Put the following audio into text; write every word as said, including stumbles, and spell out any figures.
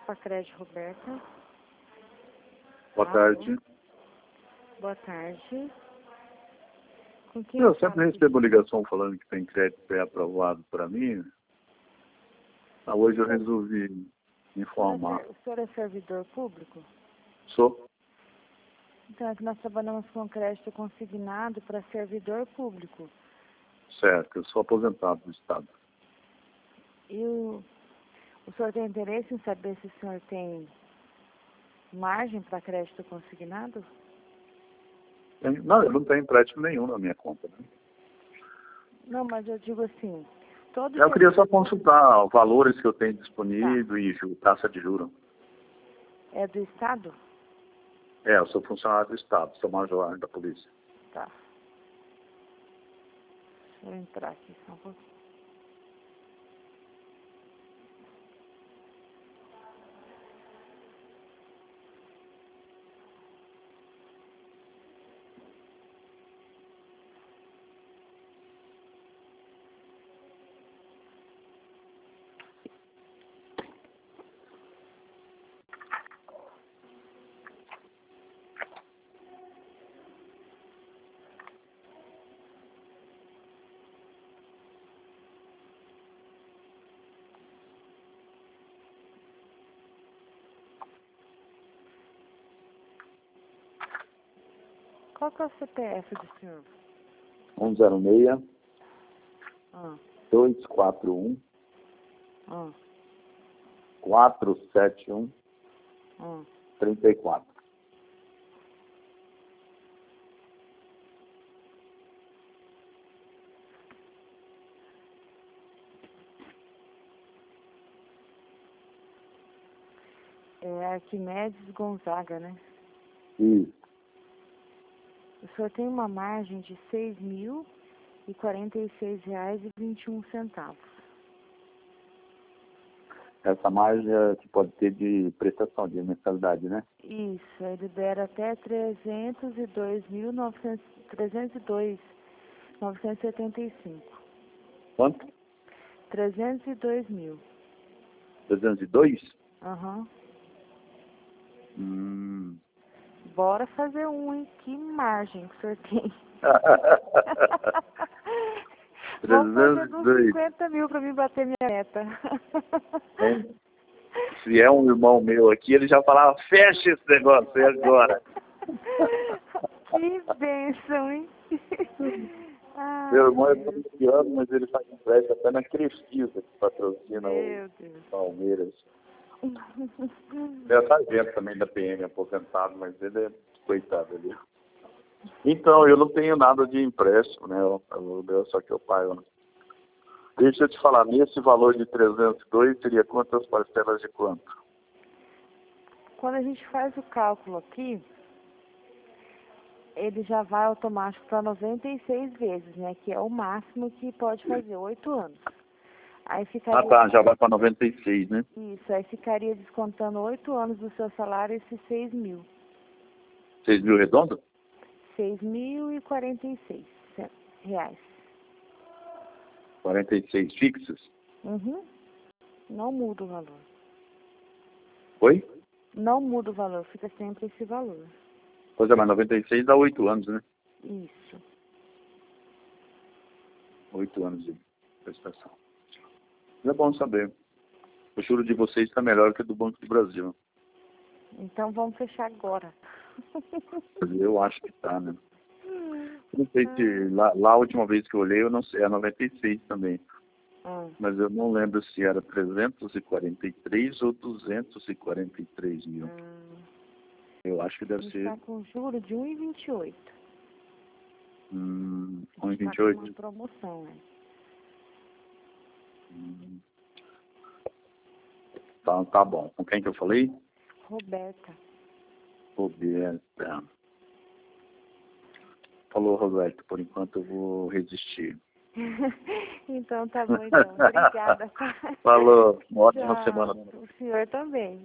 para crédito, Roberta. Boa tarde. Boa tarde. Com quem Eu eu sempre falo? recebo ligação falando que tem crédito pré-aprovado para mim. Ah, hoje eu resolvi informar. O senhor é servidor público? Sou? Então, é que nós trabalhamos com crédito consignado para servidor público. Certo, eu sou aposentado do Estado. E o, o senhor tem interesse em saber se o senhor tem margem para crédito consignado? Tem- Não, eu não tenho empréstimo nenhum na minha conta. Né? Não, mas eu digo assim, todo Eu queria só servidor consultar valores que eu tenho disponível e ju- taxa de juros. é do Estado? É, eu sou funcionário do Estado, sou major da polícia. Tá. Deixa eu entrar aqui só um pouquinho. Qual que é o C P F do senhor? um zero seis, Ah, dois quatro um, ah, quatro sete um, ah. três quatro. É Arquimedes Gonzaga, né? Isso. O senhor tem uma margem de seis mil e quarenta e seis reais e vinte e um centavos. Essa margem é que pode ter de prestação, de mensalidade, né? Isso, ele libera até trezentos e dois mil novecentos e setenta e cinco. Quanto? trezentos e dois mil. trezentos e dois? Aham. Hum. Bora fazer um, hein? Que margem que o senhor tem? Vamos fazer uns cinquenta mil para mim bater minha meta. É. Se é um irmão meu aqui, ele já falava, fecha esse negócio aí agora. Que bênção, hein? Ai, Meu irmão é Deus. corintiano, mas ele faz empréstimo até na Crefisa, que patrocina Meu o Deus. Palmeiras. É sargento também da P M, aposentado, mas ele é coitado ali. Então, eu não tenho nada de empréstimo, né? Eu, eu, só que eu pago. Né? Deixa eu te falar, nesse valor de trezentos e dois, seria quantas parcelas de quanto? Quando a gente faz o cálculo aqui, ele já vai automático para noventa e seis vezes, né? Que é o máximo que pode fazer, oito anos. Aí ficaria... Ah, tá, já vai para noventa e seis, né? Isso, aí ficaria descontando oito anos do seu salário esses seis mil. seis mil redondo? seis mil e quarenta e seis reais. quarenta e seis fixos? Uhum. Não muda o valor. Oi? Não muda o valor, fica sempre esse valor. Pois é, mas noventa e seis dá oito anos, né? Isso. oito anos de prestação. É bom saber. O juro de vocês está melhor que o do Banco do Brasil. Então vamos fechar agora. Eu acho que tá, né? Não sei se lá, lá a última vez que eu olhei, eu não sei, é noventa e seis também. Hum. Mas eu não lembro se era trezentos e quarenta e três ou duzentos e quarenta e três mil. Hum. Eu acho que deve A gente ser. está com juro de um vírgula vinte e oito. Hum, A gente um vírgula vinte está e com oito? uma promoção, né? Hum. Tá, tá bom. Com quem que eu falei? Roberta. Roberta. Falou, Roberto. Por enquanto eu vou resistir. Então tá bom, então. Obrigada. Falou. Uma ótima Tchau. semana. O senhor também.